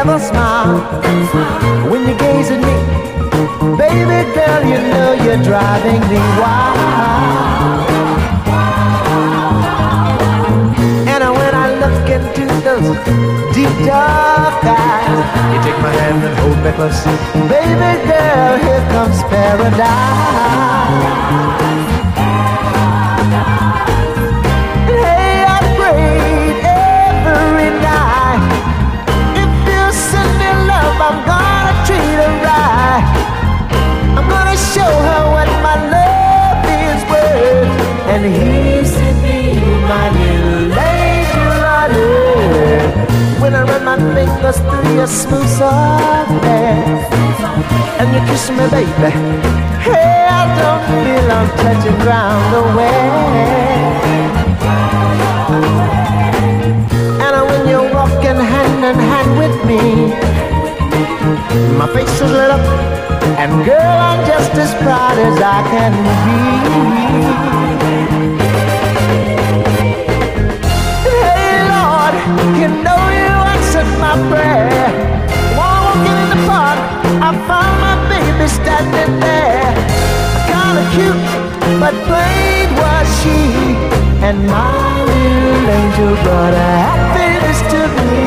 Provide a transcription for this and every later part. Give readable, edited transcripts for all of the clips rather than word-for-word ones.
never smile when you gaze at me. Baby girl, you know you're driving me wild. And when I look into those deep dark eyes, you take my hand and hold me close. Baby girl, here comes paradise. Hey, I pray every night, if you send me love, I'm gonna treat her right. I'm gonna show her what my love is worth. And he sent me my little angel on earth. When I run my fingers through your smooth soft hair, and you kiss me, baby, hey, I don't feel I'm touching ground away. And when you're walking hand in hand with me, my face is lit up, and girl, I'm just as proud as I can be. Hey Lord, you know you answered my prayer. While walking in the park, I found my baby standing there. Kinda cute, but plain was she. And my little angel brought a happiness to me.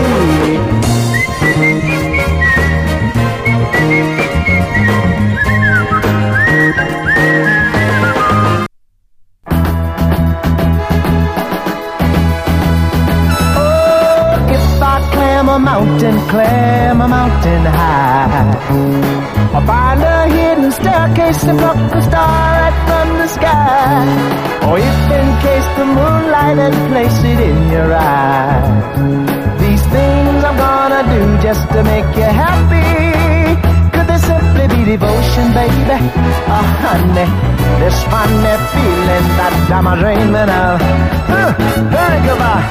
Climb a mountain high, I'll find a hidden staircase and pluck a star right from the sky. Or if in case the moonlight had placed it in your eye. These things I'm gonna do just to make you happy. Could they simply be devotion, baby? Oh honey, this funny feeling that I'm dreaming of. Think about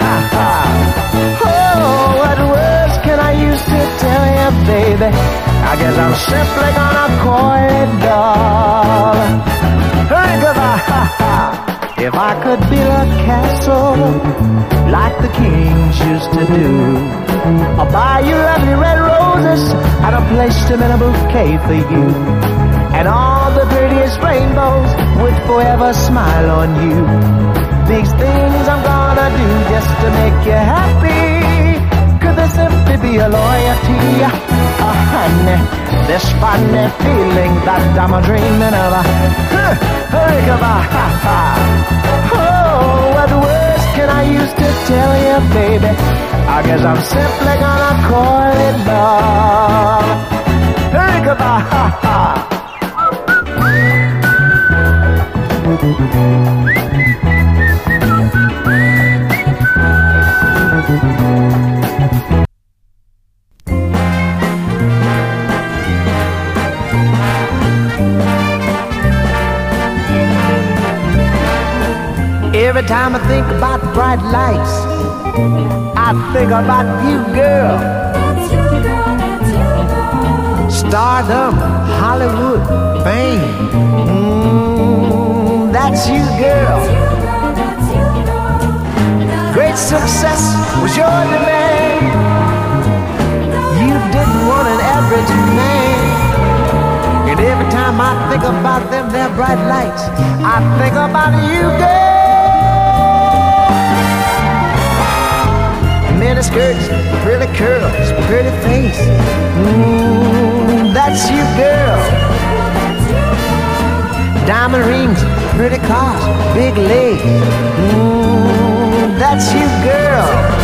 oh, what words can I use to tell you, baby? I guess I'm simply gonna call it doll. Think about if I could build a castle like the kings used to do. I'll buy you lovely red roses and I'll place them in a bouquet for you. And all the prettiest rainbows would forever smile on you. These things I'm gonna do just to make you happy. Could there simply be a loyalty? Oh honey, this funny feeling that I'm dreaming of. Think about oh, what words can I use to tell you, baby? I guess I'm simply gonna call it love. Think about every time I think about bright lights, I think about you, girl. Stardom, Hollywood, fame. That's you, girl. Great success was your demand. You didn't want an average man. And every time I think about them, their bright lights, I think about you, girl. Mini skirts, pretty curls, pretty face. That's you, girl. Diamond rings, pretty cars, big legs. That's you, girl.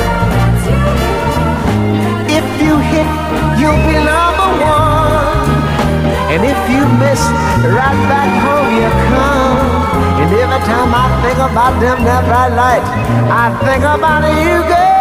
If you hit, you'll be number one. And if you miss, right back home you come. And every time I think about them, that bright light, I think about you, girl.